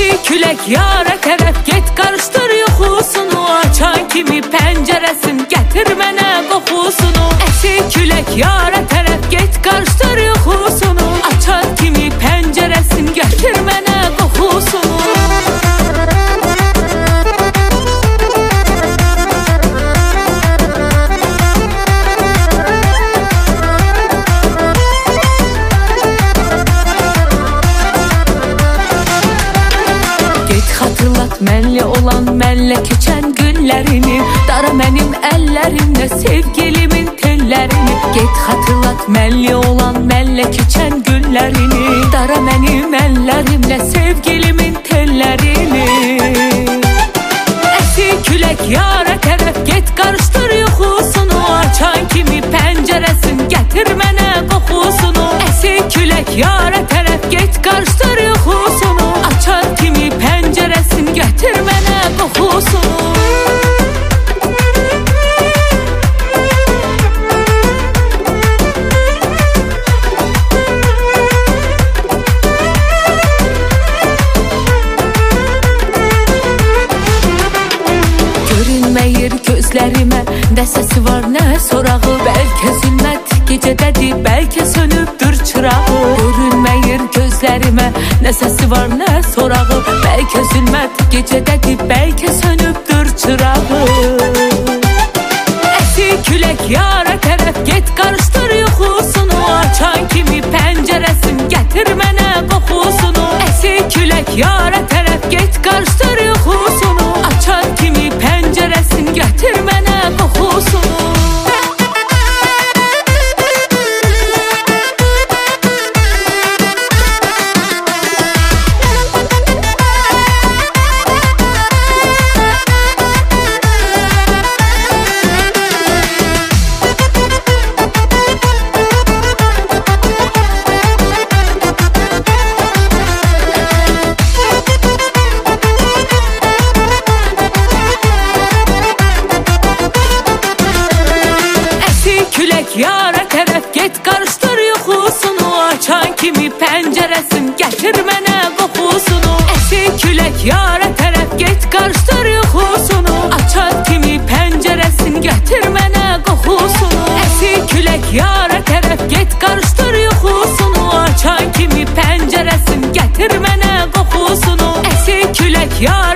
Əsik külək yara tərəf get, qarışdır yuxusunu. Açan kimi pəncərəsin, gətir mənə qoxusunu. Əsik külək yara tərəf get, qarışdır yuxusunu. Açan kimi pəncərəsin, gətir mənə qoxusunu. Xatırlat mənlə olan, mənlə keçən günlərini. Dara mənim əllərimlə sevgilimin tellərini. Get xatırlat mənlə olan, mənlə keçən günlərini. Dara mənim əllərimlə sevgilimin tellərini. Əsik külək yara tərəf get, qarışdır yuxusunu. Açan kimi pəncərəsin, gətir mənə qoxusunu. Əsik külək yara tərəf get, qarışdır yuxusunu. Açan kimi pəncərəsin, gətir mənə qoxusunu. Görünməyir gözlərimə, nə səsi var, nə sorağı. Bəlkə zülmət gecədədir, bəlkə sönübdür çırağı. Görünməyir gözlərimə, nə səsi var, nə sorağı. Bəlkə zülmət gecədədir, bəlkə sönübdür çırağı. Əsik külək yara tərəf get, qarışdır yuxusunu. Açan kimi pəncərəsin, gətir mənə qoxusunu. Əsik külək yara tərəf get, qarışdır yuxusunu. Açan kimi pəncərəsin, gətir mənə qoxusunu. Yara tərəf get, qarışdır yuxusunu. Açan kimi pəncərəsin, gətir mənə qoxusunu. Əsik külək yara tərəf get, qarışdır yuxusunu. Açan kimi pəncərəsin, gətir mənə qoxusunu. Əsik külək yara tərəf get, qarışdır yuxusunu. Açan kimi pəncərəsin, gətir mənə qoxusunu. Əsik külək yara